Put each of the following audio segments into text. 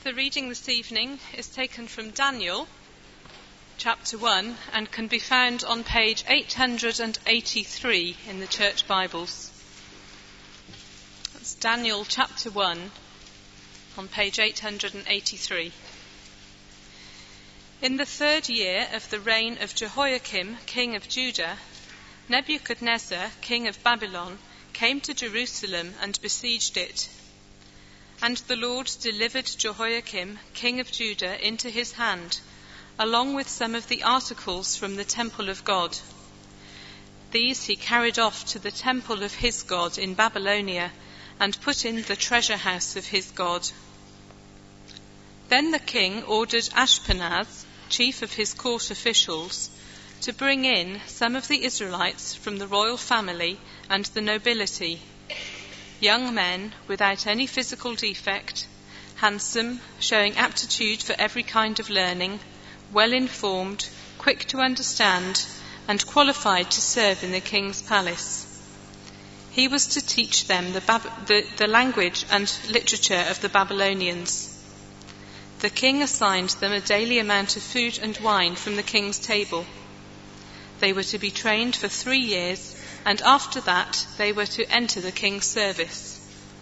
The reading this evening is taken from Daniel, chapter 1, and can be found on page 883 in the Church Bibles. That's Daniel chapter 1 on page 883. In the 3rd year of the reign of Jehoiakim, king of Judah, Nebuchadnezzar, king of Babylon, came to Jerusalem and besieged it. And the Lord delivered Jehoiakim, king of Judah, into his hand, along with some of the articles from the temple of God. These he carried off to the temple of his God in Babylonia, and put in the treasure house of his God. Then the king ordered Ashpenaz, chief of his court officials, to bring in some of the Israelites from the royal family and the nobility, young men without any physical defect, handsome, showing aptitude for every kind of learning, well informed, quick to understand, and qualified to serve in the king's palace. He was to teach them the language and literature of the Babylonians. The king assigned them a daily amount of food and wine from the king's table. They were to be trained for 3 years, and after that they were to enter the king's service.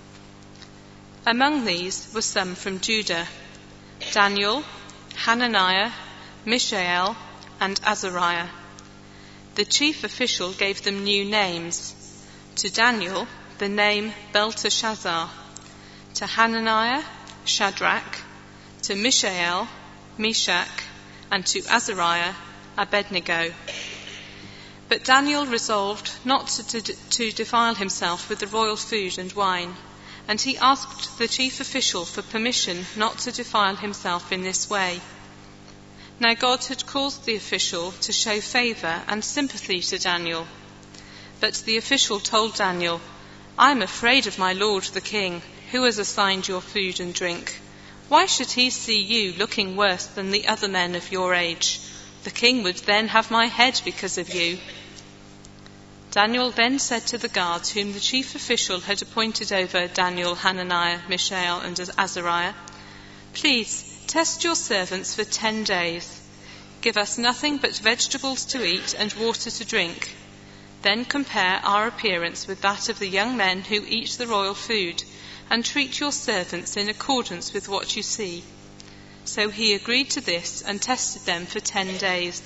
Among these were some from Judah: Daniel, Hananiah, Mishael, and Azariah. The chief official gave them new names. To Daniel, the name Belteshazzar; to Hananiah, Shadrach; to Mishael, Meshach; and to Azariah, Abednego. But Daniel resolved not to defile himself with the royal food and wine, and he asked the chief official for permission not to defile himself in this way. Now God had caused the official to show favour and sympathy to Daniel. But the official told Daniel, "I am afraid of my lord the king, who has assigned your food and drink. Why should he see you looking worse than the other men of your age? The king would then have my head because of you." Daniel then said to the guards whom the chief official had appointed over Daniel, Hananiah, Mishael, and Azariah, "Please test your servants for 10 days. Give us nothing but vegetables to eat and water to drink. Then compare our appearance with that of the young men who eat the royal food, and treat your servants in accordance with what you see." So he agreed to this and tested them for 10 days.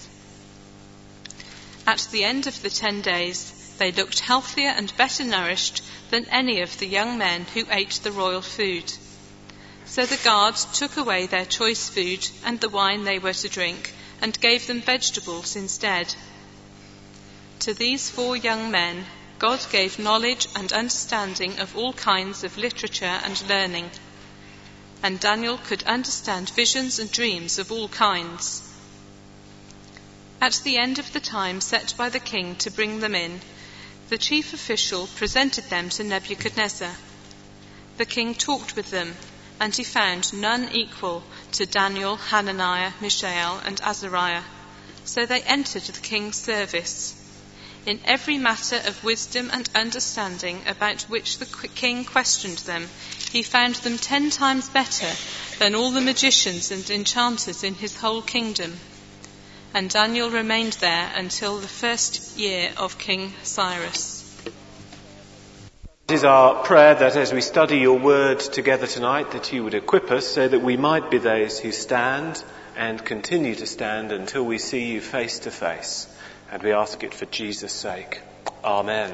At the end of the 10 days, they looked healthier and better nourished than any of the young men who ate the royal food. So the guards took away their choice food and the wine they were to drink, and gave them vegetables instead. To these 4 young men, God gave knowledge and understanding of all kinds of literature and learning. And Daniel could understand visions and dreams of all kinds. At the end of the time set by the king to bring them in, the chief official presented them to Nebuchadnezzar. The king talked with them, and he found none equal to Daniel, Hananiah, Mishael, and Azariah. So they entered the king's service. In every matter of wisdom and understanding about which the king questioned them, he found them 10 times better than all the magicians and enchanters in his whole kingdom. And Daniel remained there until the 1st year of King Cyrus. It is our prayer that as we study your word together tonight, that you would equip us so that we might be those who stand and continue to stand until we see you face to face. And we ask it for Jesus' sake. Amen.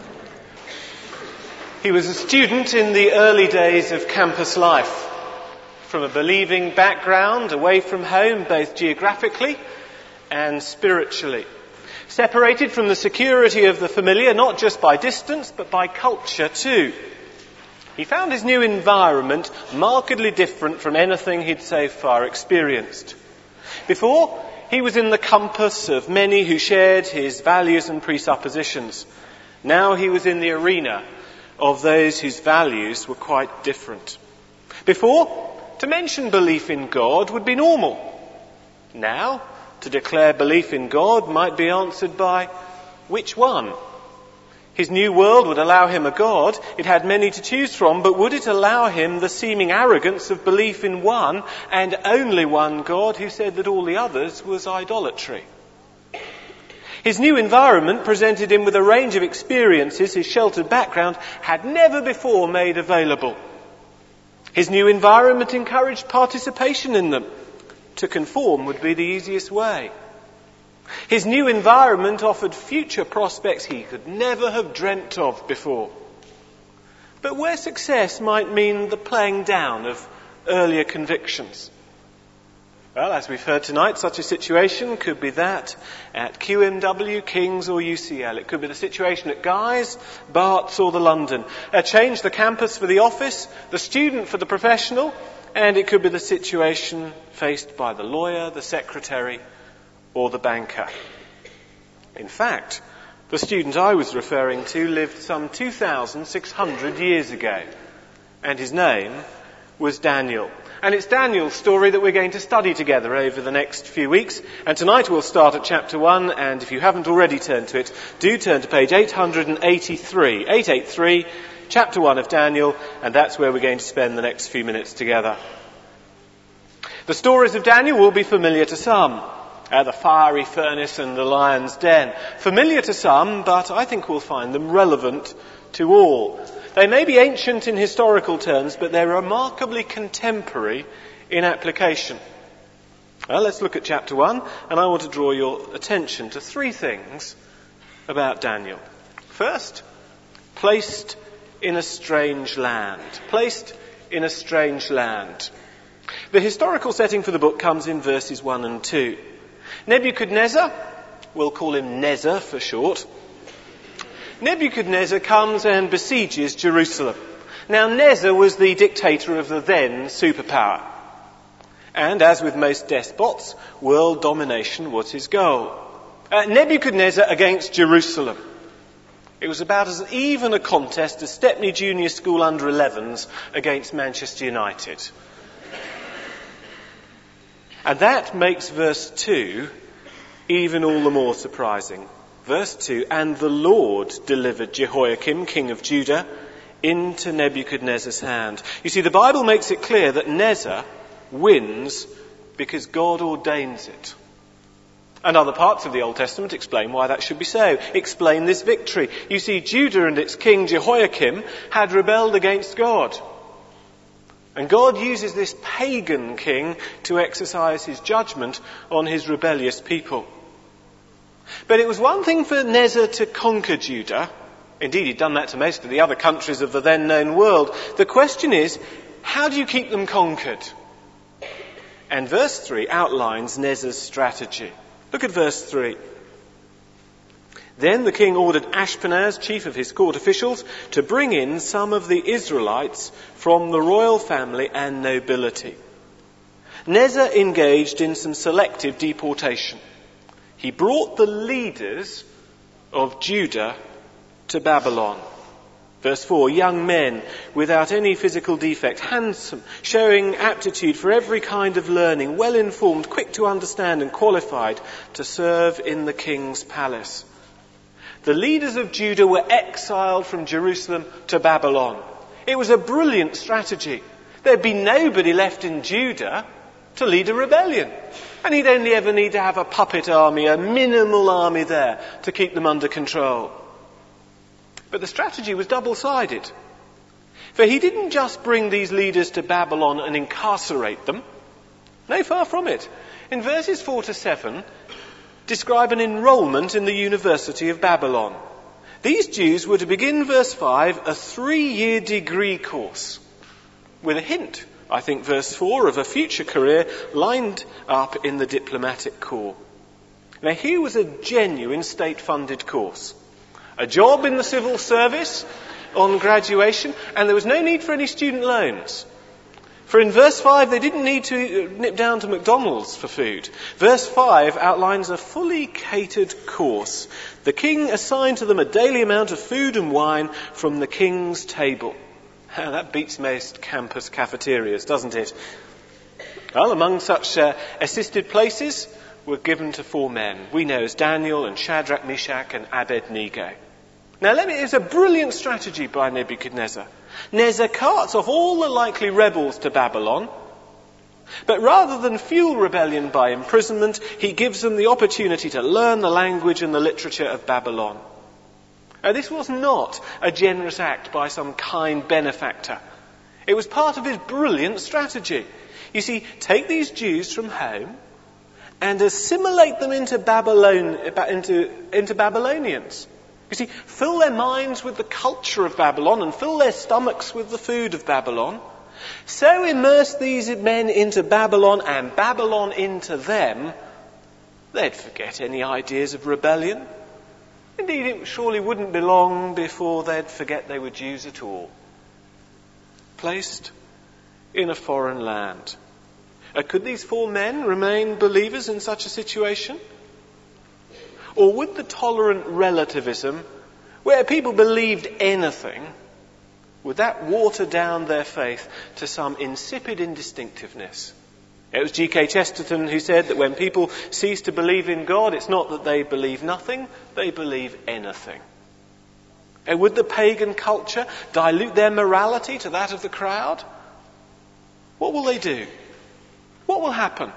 He was a student in the early days of campus life. From a believing background, away from home, both geographically and spiritually. Separated from the security of the familiar, not just by distance, but by culture too. He found his new environment markedly different from anything he'd so far experienced. Before, he was in the compass of many who shared his values and presuppositions. Now he was in the arena of those whose values were quite different. Before, to mention belief in God would be normal. Now, to declare belief in God might be answered by, which one? His new world would allow him a God. It had many to choose from, but would it allow him the seeming arrogance of belief in one and only one God who said that all the others was idolatry? His new environment presented him with a range of experiences his sheltered background had never before made available. His new environment encouraged participation in them. To conform would be the easiest way. His new environment offered future prospects he could never have dreamt of before. But where success might mean the playing down of earlier convictions. Well, as we've heard tonight, such a situation could be that at QMW, King's or UCL. It could be the situation at Guy's, Barts or the London. Change the campus for the office, the student for the professional, and it could be the situation faced by the lawyer, the secretary or the banker. In fact, the student I was referring to lived some 2,600 years ago, and his name was Daniel. And it's Daniel's story that we're going to study together over the next few weeks. And tonight we'll start at chapter 1, and if you haven't already turned to it, do turn to page 883. 883, chapter 1 of Daniel, and that's where we're going to spend the next few minutes together. The stories of Daniel will be familiar to some. The fiery furnace and the lion's den. Familiar to some, but I think we'll find them relevant to all. They may be ancient in historical terms, but they're remarkably contemporary in application. Well, let's look at chapter 1, and I want to draw your attention to three things about Daniel. First, placed in a strange land. Placed in a strange land. The historical setting for the book comes in verses 1 and 2. Nebuchadnezzar, we'll call him Nezzar for short, Nebuchadnezzar comes and besieges Jerusalem. Now, Nezzar was the dictator of the then superpower. And as with most despots, world domination was his goal. Nebuchadnezzar against Jerusalem. It was about as even a contest as Stepney Junior School under-11s against Manchester United. And that makes verse 2 even all the more surprising. Verse 2, and the Lord delivered Jehoiakim, king of Judah, into Nebuchadnezzar's hand. You see, the Bible makes it clear that Nezzar wins because God ordains it. And other parts of the Old Testament explain why that should be so. Explain this victory. You see, Judah and its king Jehoiakim had rebelled against God. And God uses this pagan king to exercise his judgment on his rebellious people. But it was one thing for Nezzar to conquer Judah. Indeed, he'd done that to most of the other countries of the then known world. The question is, how do you keep them conquered? And verse 3 outlines Nezzar's strategy. Look at verse 3. Then the king ordered Ashpenaz, chief of his court officials, to bring in some of the Israelites from the royal family and nobility. Nezzar engaged in some selective deportation. He brought the leaders of Judah to Babylon. Verse 4, young men without any physical defect, handsome, showing aptitude for every kind of learning, well informed, quick to understand and qualified to serve in the king's palace. The leaders of Judah were exiled from Jerusalem to Babylon. It was a brilliant strategy. There'd be nobody left in Judah to lead a rebellion. And he'd only ever need to have a puppet army, a minimal army there to keep them under control. But the strategy was double-sided. For he didn't just bring these leaders to Babylon and incarcerate them. No, far from it. In verses 4 to 7, describe an enrolment in the University of Babylon. These Jews were to begin, verse 5, a 3-year degree course with a hint, I think, verse 4, of a future career lined up in the diplomatic corps. Now, here was a genuine state-funded course. A job in the civil service on graduation, and there was no need for any student loans. For in verse 5, they didn't need to nip down to McDonald's for food. Verse 5 outlines a fully catered course. The king assigned to them a daily amount of food and wine from the king's table. That beats most campus cafeterias, doesn't it? Well, among such assisted places were given to 4 men we know as Daniel and Shadrach, Meshach and Abednego. Now it's a brilliant strategy by Nebuchadnezzar. Nezzar carts off all the likely rebels to Babylon, but rather than fuel rebellion by imprisonment, he gives them the opportunity to learn the language and the literature of Babylon. Now, this was not a generous act by some kind benefactor. It was part of his brilliant strategy. You see, take these Jews from home and assimilate them into Babylonians. You see, fill their minds with the culture of Babylon and fill their stomachs with the food of Babylon. So immerse these men into Babylon and Babylon into them, they'd forget any ideas of rebellion. Indeed, it surely wouldn't be long before they'd forget they were Jews at all. Placed in a foreign land. Could these 4 men remain believers in such a situation? Or would the tolerant relativism, where people believed anything, would that water down their faith to some insipid indistinctiveness? It was G.K. Chesterton who said that when people cease to believe in God, it's not that they believe nothing, they believe anything. And would the pagan culture dilute their morality to that of the crowd? What will they do? What will happen?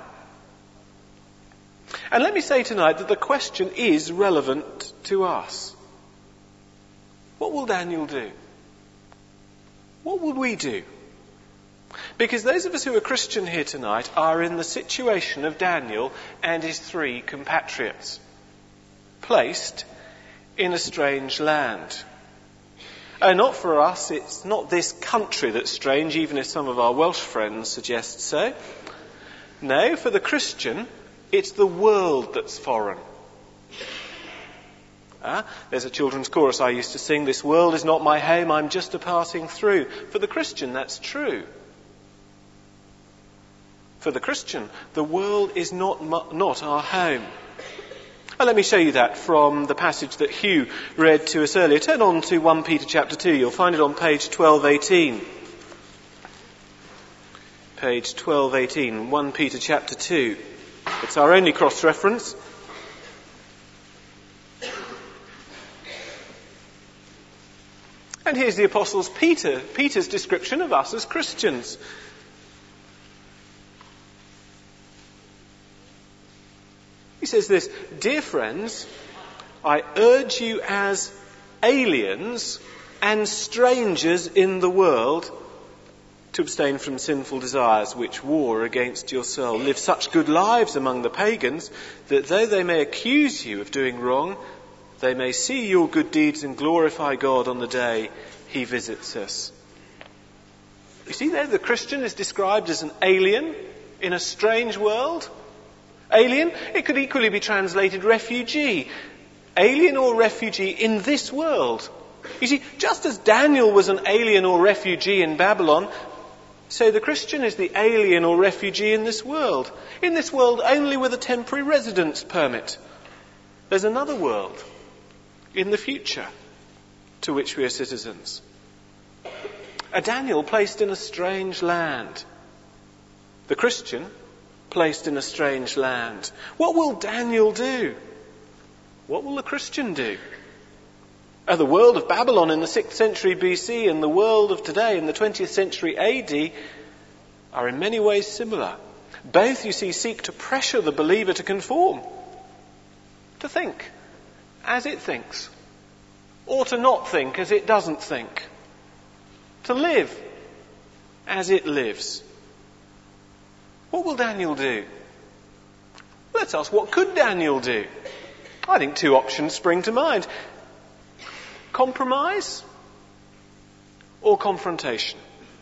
And let me say tonight that the question is relevant to us. What will Daniel do? What would we do? Because those of us who are Christian here tonight are in the situation of Daniel and his 3 compatriots, placed in a strange land. Not for us, it's not this country that's strange, even if some of our Welsh friends suggest so. No, for the Christian, it's the world that's foreign. There's a children's chorus I used to sing, "This world is not my home, I'm just a passing through." For the Christian, that's true. For the Christian, the world is not our home. And let me show you that from the passage that Hugh read to us earlier. Turn on to 1 Peter chapter 2. You'll find it on page 1218. Page 1218, 1 Peter chapter 2. It's our only cross-reference. And here's the Apostle Peter's description of us as Christians. He says this, "Dear friends, I urge you as aliens and strangers in the world to abstain from sinful desires which war against your soul. Live such good lives among the pagans that though they may accuse you of doing wrong, they may see your good deeds and glorify God on the day he visits us." You see there, the Christian is described as an alien in a strange world. Alien, it could equally be translated refugee. Alien or refugee in this world. You see, just as Daniel was an alien or refugee in Babylon, so the Christian is the alien or refugee in this world. In this world only with a temporary residence permit. There's another world in the future to which we are citizens. A Daniel placed in a strange land. The Christian placed in a strange land. What will Daniel do? What will the Christian do? The world of Babylon in the 6th century BC and the world of today in the 20th century AD are in many ways similar. Both, you see, seek to pressure the believer to conform, to think as it thinks, or to not think as it doesn't think, to live as it lives. What will Daniel do? Let's ask, what could Daniel do? I think 2 options spring to mind. Compromise or confrontation?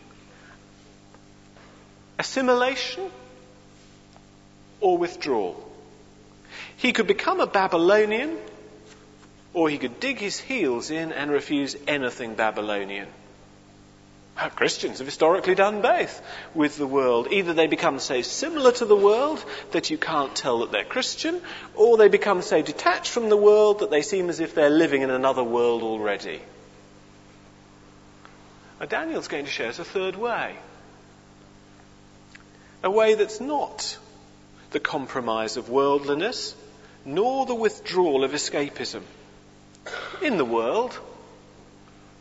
Assimilation or withdrawal? He could become a Babylonian, or he could dig his heels in and refuse anything Babylonian. Christians have historically done both with the world. Either they become so similar to the world that you can't tell that they're Christian, or they become so detached from the world that they seem as if they're living in another world already. Now, Daniel's going to show us a third way. A way that's not the compromise of worldliness, nor the withdrawal of escapism. In the world,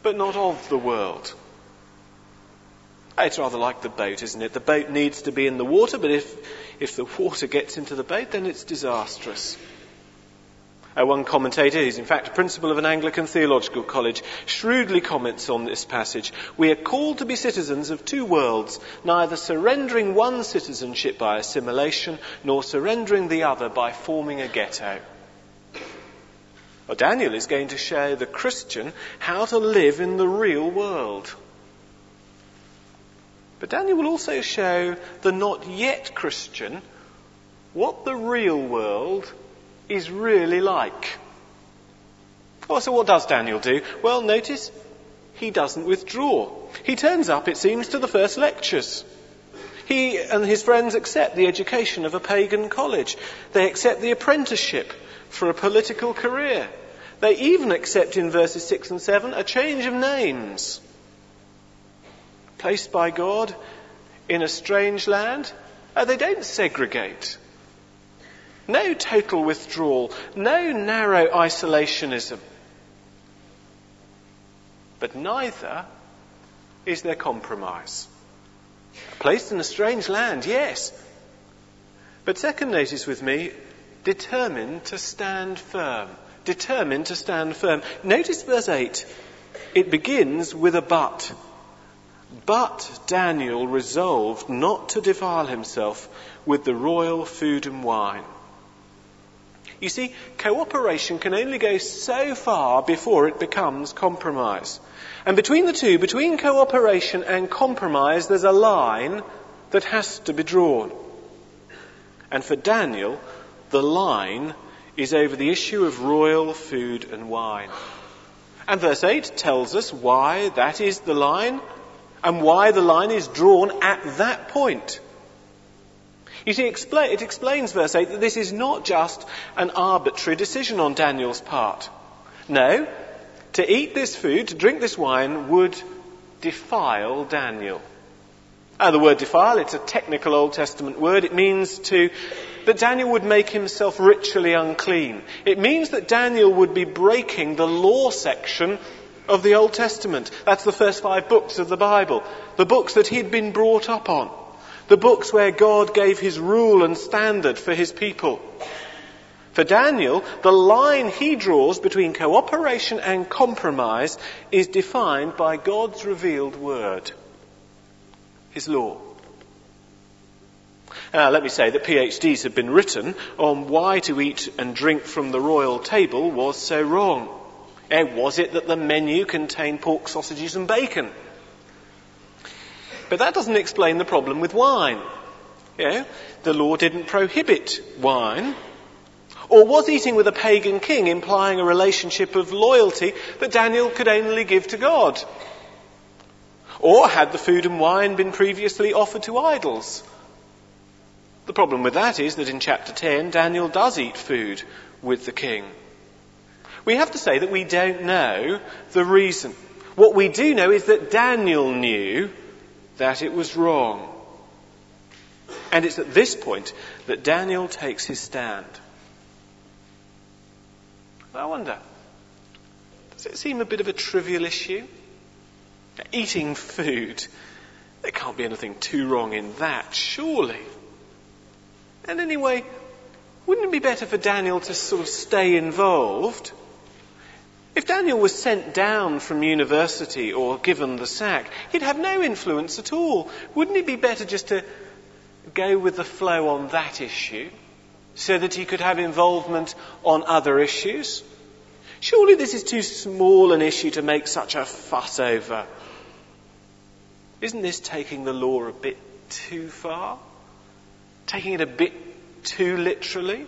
but not of the world. It's rather like the boat, isn't it? The boat needs to be in the water, but if the water gets into the boat, then it's disastrous. One commentator, who's in fact a principal of an Anglican theological college, shrewdly comments on this passage. We are called to be citizens of two worlds, neither surrendering one citizenship by assimilation, nor surrendering the other by forming a ghetto. Well, Daniel is going to show the Christian how to live in the real world. But Daniel will also show the not yet Christian what the real world is really like. Oh, so what does Daniel do? Well, notice he doesn't withdraw. He turns up, it seems, to the first lectures. He and his friends accept the education of a pagan college. They accept the apprenticeship for a political career. They even accept in verses 6 and 7 a change of names. Placed by God in a strange land, they don't segregate. No total withdrawal, no narrow isolationism. But neither is there compromise. Placed in a strange land, yes. But second, notice with me, determined to stand firm. Determined to stand firm. Notice verse 8. It begins with a but. But Daniel resolved not to defile himself with the royal food and wine. You see, cooperation can only go so far before it becomes compromise. And between the two, between cooperation and compromise, there's a line that has to be drawn. And for Daniel, the line is over the issue of royal food and wine. And verse 8 tells us why that is the line and why the line is drawn at that point. You see, it explains, verse 8, that this is not just an arbitrary decision on Daniel's part. No, to eat this food, to drink this wine, would defile Daniel. The word defile, it's a technical Old Testament word. It means that Daniel would make himself ritually unclean. It means that Daniel would be breaking the law section of the Old Testament. That's the first 5 books of the Bible. The books that he'd been brought up on. The books where God gave his rule and standard for his people. For Daniel, the line he draws between cooperation and compromise is defined by God's revealed word, his law. Let me say that PhDs have been written on why to eat and drink from the royal table was so wrong. Was it that the menu contained pork, sausages and bacon? But that doesn't explain the problem with wine. The law didn't prohibit wine. Or was eating with a pagan king implying a relationship of loyalty that Daniel could only give to God? Or had the food and wine been previously offered to idols? The problem with that is that in chapter 10, Daniel does eat food with the king. We have to say that we don't know the reason. What we do know is that Daniel knew that it was wrong. And it's at this point that Daniel takes his stand. I wonder, does it seem a bit of a trivial issue? Eating food, there can't be anything too wrong in that, surely. And anyway, wouldn't it be better for Daniel to sort of stay involved? If Daniel was sent down from university or given the sack, he'd have no influence at all. Wouldn't it be better just to go with the flow on that issue so that he could have involvement on other issues? Surely this is too small an issue to make such a fuss over. Isn't this taking the law a bit too far? Taking it a bit too literally?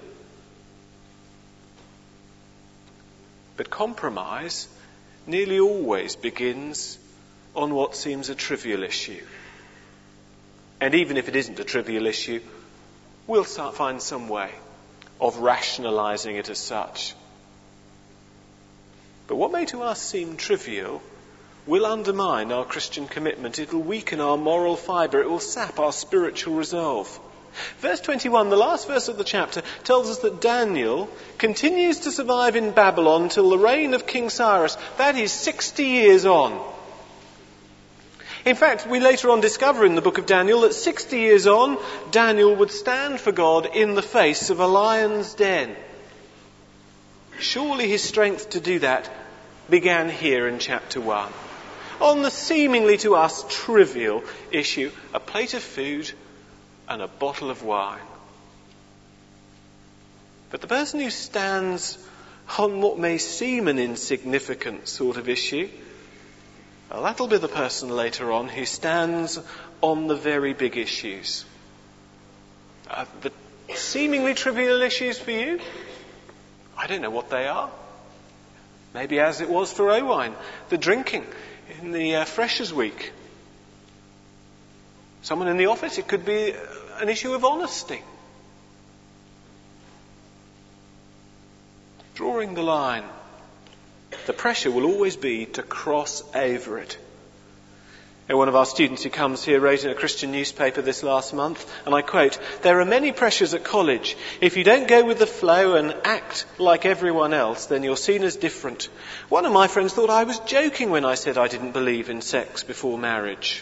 But compromise nearly always begins on what seems a trivial issue. And even if it isn't a trivial issue, we'll find some way of rationalising it as such. But what may to us seem trivial will undermine our Christian commitment. It will weaken our moral fibre. It will sap our spiritual resolve. Verse 21, the last verse of the chapter, tells us that Daniel continues to survive in Babylon till the reign of King Cyrus. That is 60 years on. In fact, we later on discover in the book of Daniel that 60 years on, Daniel would stand for God in the face of a lion's den. Surely his strength to do that began here in chapter 1. On the seemingly to us trivial issue, a plate of food and a bottle of wine. But the person who stands on what may seem an insignificant sort of issue, well, that'll be the person later on who stands on the very big issues. The seemingly trivial issues for you, I don't know what they are. Maybe as it was for Owain, the drinking in the Freshers' Week. Someone in the office, it could be an issue of honesty. Drawing the line. The pressure will always be to cross over it. And one of our students who comes here wrote in a Christian newspaper this last month, and I quote, "There are many pressures at college. If you don't go with the flow and act like everyone else, then you're seen as different. One of my friends thought I was joking when I said I didn't believe in sex before marriage."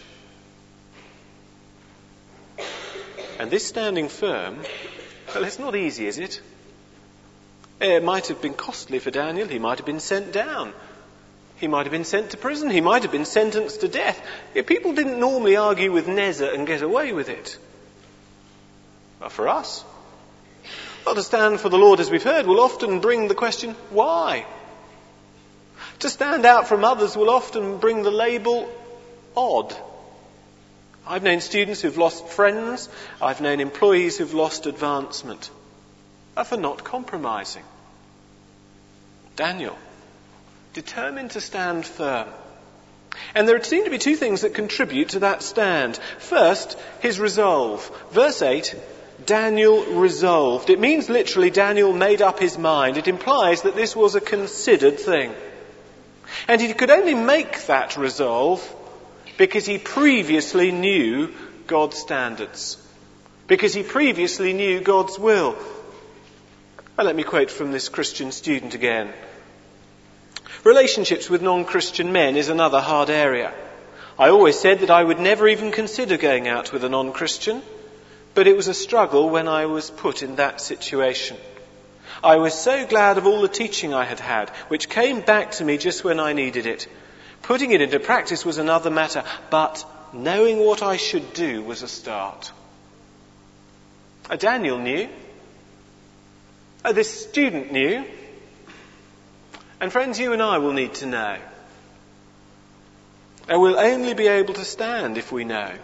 And this standing firm, well, it's not easy, is it? It might have been costly for Daniel. He might have been sent down. He might have been sent to prison. He might have been sentenced to death. People didn't normally argue with Nezer and get away with it. But for us, well, to stand for the Lord, as we've heard, will often bring the question, why? To stand out from others will often bring the label odd. I've known students who've lost friends. I've known employees who've lost advancement for not compromising. Daniel, determined to stand firm. And there seem to be two things that contribute to that stand. First, his resolve. Verse 8, Daniel resolved. It means literally Daniel made up his mind. It implies that this was a considered thing. And he could only make that resolve because he previously knew God's standards. Because he previously knew God's will. Well, let me quote from this Christian student again. Relationships with non-Christian men is another hard area. I always said that I would never even consider going out with a non-Christian, but it was a struggle when I was put in that situation. I was so glad of all the teaching I had had, which came back to me just when I needed it. Putting it into practice was another matter, but knowing what I should do was a start. Daniel knew. This student knew. And friends, you and I will need to know. And we'll only be able to stand if we know.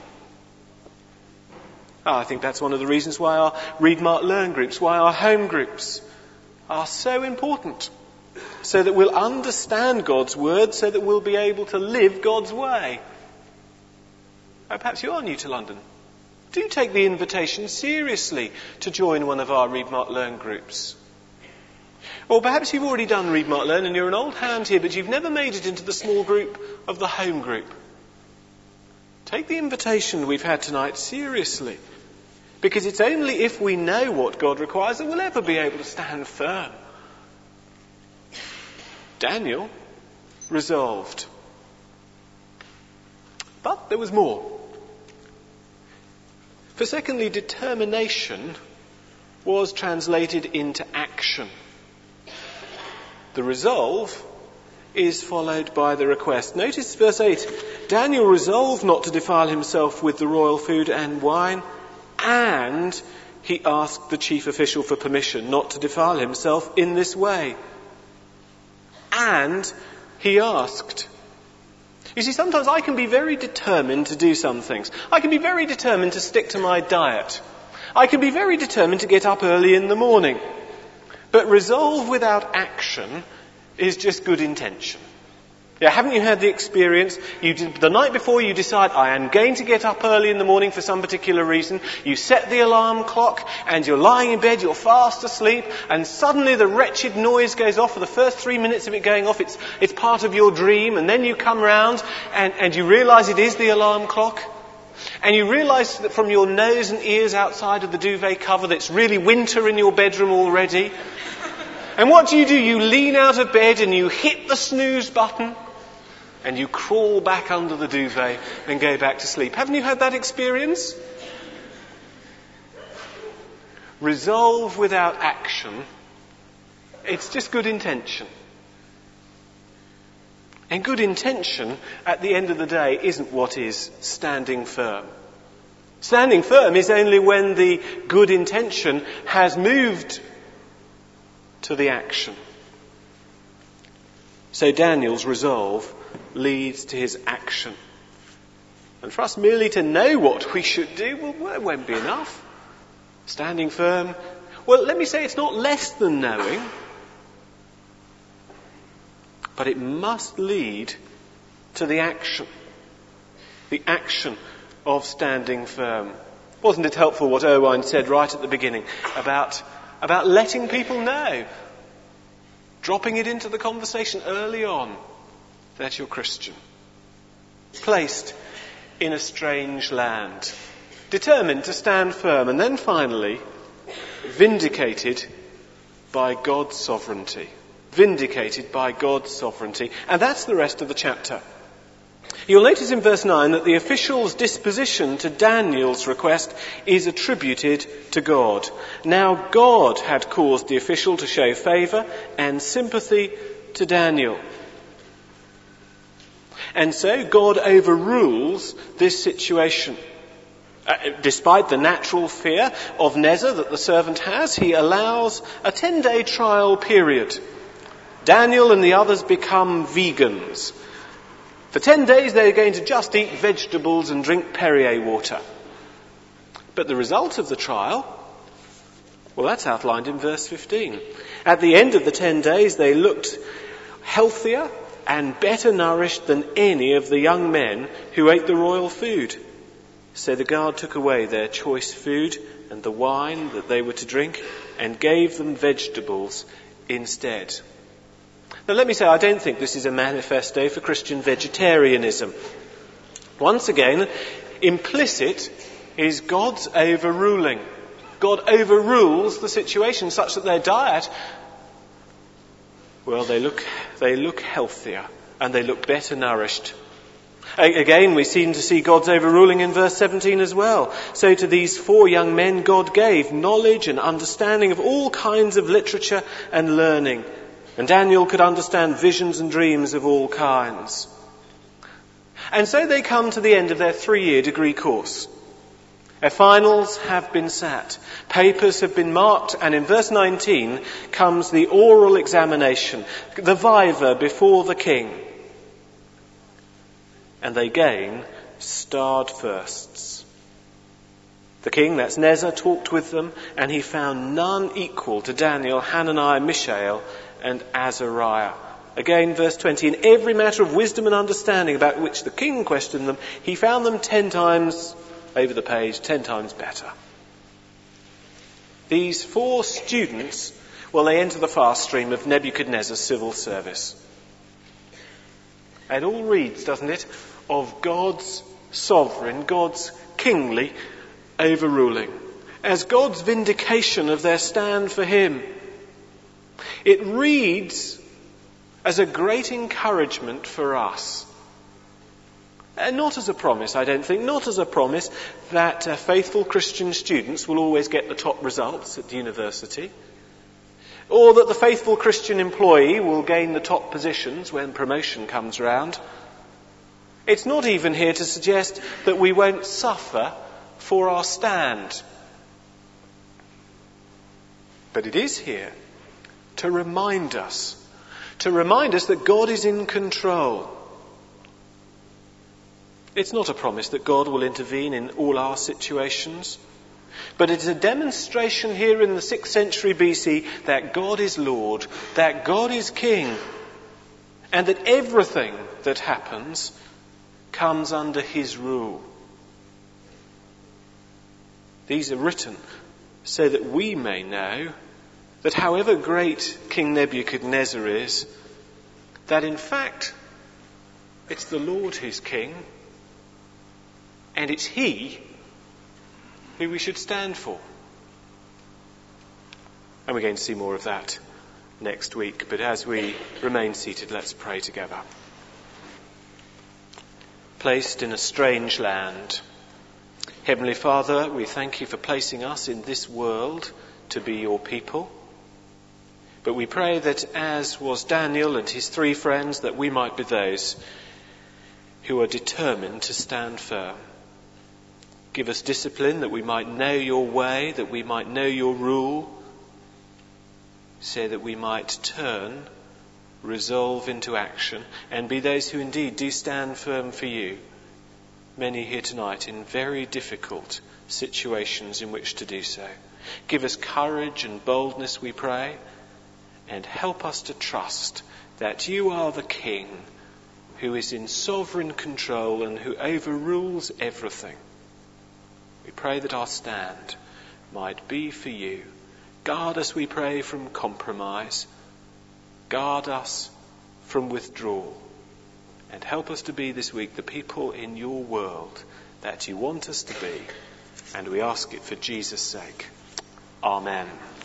I think that's one of the reasons why our Read, Mark, Learn groups, why our home groups are so important. So that we'll understand God's word, so that we'll be able to live God's way. Perhaps you are new to London. Do take the invitation seriously to join one of our Read, Mark, Learn groups. Or perhaps you've already done Read, Mark, Learn and you're an old hand here, but you've never made it into the small group of the home group. Take the invitation we've had tonight seriously. Because it's only if we know what God requires that we'll ever be able to stand firm. Daniel resolved. But there was more. For secondly, determination was translated into action. The resolve is followed by the request. Notice verse 8. Daniel resolved not to defile himself with the royal food and wine, and he asked the chief official for permission not to defile himself in this way. And he asked. You see, sometimes I can be very determined to do some things. I can be very determined to stick to my diet. I can be very determined to get up early in the morning. But resolve without action is just good intention. Yeah, haven't you had the experience? The night before you decide, I am going to get up early in the morning for some particular reason. You set the alarm clock and you're lying in bed, you're fast asleep, and suddenly the wretched noise goes off. For the first 3 minutes of it going off, it's part of your dream, and then you come round and you realise it is the alarm clock. And you realise that from your nose and ears outside of the duvet cover that it's really winter in your bedroom already. And what do? You lean out of bed and you hit the snooze button and you crawl back under the duvet and go back to sleep. Haven't you had that experience? Resolve without action, it's just good intention. And good intention, at the end of the day, isn't what is standing firm. Standing firm is only when the good intention has moved to the action. So Daniel's resolve leads to his action. And for us merely to know what we should do, well, it won't be enough. Standing firm, well, let me say it's not less than knowing. But it must lead to the action of standing firm. Wasn't it helpful what Owain said right at the beginning about letting people know, dropping it into the conversation early on that you're Christian, placed in a strange land, determined to stand firm, and then finally vindicated by God's sovereignty. Vindicated by God's sovereignty. And that's the rest of the chapter. You'll notice in verse 9 that the official's disposition to Daniel's request is attributed to God. Now God had caused the official to show favour and sympathy to Daniel. And so God overrules this situation. Despite the natural fear of Nezer that the servant has, he allows a 10-day trial period. Daniel and the others become vegans. For 10 days they're going to just eat vegetables and drink Perrier water. But the result of the trial, well, that's outlined in verse 15. At the end of the 10 days they looked healthier and better nourished than any of the young men who ate the royal food. So the guard took away their choice food and the wine that they were to drink and gave them vegetables instead. Now let me say, I don't think this is a manifesto for Christian vegetarianism. Once again, implicit is God's overruling. God overrules the situation such that their diet, well, they look healthier and they look better nourished. Again, we seem to see God's overruling in verse 17 as well. So to these 4 young men, God gave knowledge and understanding of all kinds of literature and learning. And Daniel could understand visions and dreams of all kinds. And so they come to the end of their 3-year degree course. Their finals have been sat. Papers have been marked. And in verse 19 comes the oral examination, the viva before the king. And they gain starred firsts. The king, that's Nezer, talked with them, and he found none equal to Daniel, Hananiah, Mishael, and Azariah. Again, verse 20, in every matter of wisdom and understanding about which the king questioned them, he found them 10 times, over the page, 10 times better. These 4 students, well, they enter the fast stream of Nebuchadnezzar's civil service. It all reads, doesn't it, of God's sovereign, God's kingly overruling, as God's vindication of their stand for him. It reads as a great encouragement for us. And not as a promise, I don't think, not as a promise that faithful Christian students will always get the top results at university, or that the faithful Christian employee will gain the top positions when promotion comes round. It's not even here to suggest that we won't suffer for our stand. But it is here to remind us that God is in control. It's not a promise that God will intervene in all our situations, but it's a demonstration here in the 6th century BC that God is Lord, that God is King, and that everything that happens comes under his rule. These are written so that we may know that however great King Nebuchadnezzar is, that in fact it's the Lord who's king, And it's he who we should stand for. And we're going to see more of that next week. But as we remain seated, let's pray together. Placed in a strange land, Heavenly Father, we thank you for placing us in this world to be your people. But we pray that, as was Daniel and his 3 friends, that we might be those who are determined to stand firm. Give us discipline that we might know your way, that we might know your rule, so that we might turn resolve into action and be those who indeed do stand firm for you. Many here tonight in very difficult situations in which to do so. Give us courage and boldness, we pray, and help us to trust that you are the King who is in sovereign control and who overrules everything. We pray that our stand might be for you. Guard us, we pray, from compromise. Guard us from withdrawal. And help us to be this week the people in your world that you want us to be. And we ask it for Jesus' sake. Amen.